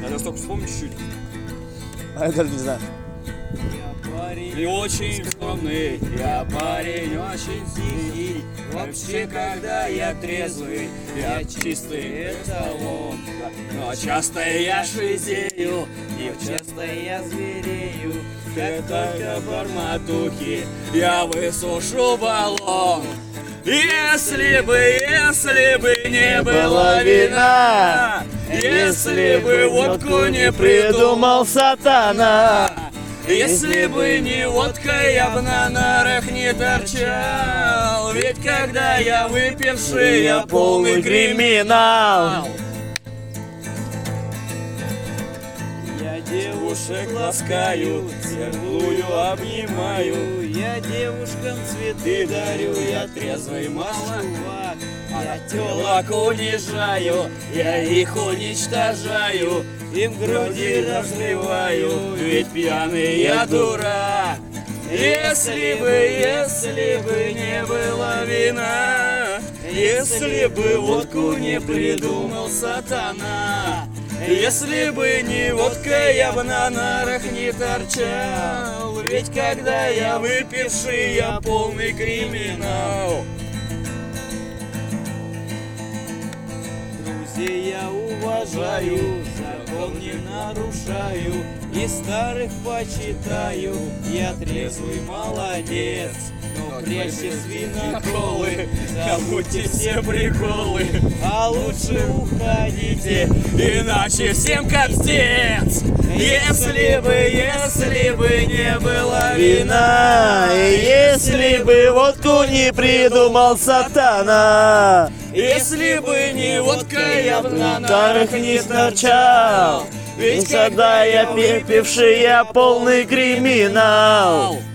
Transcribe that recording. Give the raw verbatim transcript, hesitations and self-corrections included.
Я даже только вспомню чуть-чуть. А я даже не знаю. И очень скромный, я парень очень тихий. Вообще, когда я трезвый, я чистый эталон. Но часто я шизею, и часто я зверею. Как только барматухи, я высушу баллон. Если бы, если бы не было вина, если бы водку не придумал сатана, если бы не водка, я бы на нарах не торчал. Ведь когда я выпивший, я полный криминал. Я девушек ласкаю, целую, обнимаю. Я девушкам цветы дарю, я трезвый чувак. Я телок унижаю, я их уничтожаю. Им груди разливаю, ведь пьяный я дурак. Если бы, если бы не было вина, если бы водку не придумал сатана, если бы не водка, я бы на нарах не торчал. Ведь когда я выпивший, я полный криминал. Друзей я уважаю, закон не нарушаю, и старых почитаю, я трезвый молодец. Но прежде свиноколы, забудьте все приколы, а лучше уходите, иначе всем капстец. Если бы, если бы не было вина, Если бы водку не придумал сатана, если бы не водка, я бы на нарах не торчал. Ведь когда я пепевший, я полный криминал.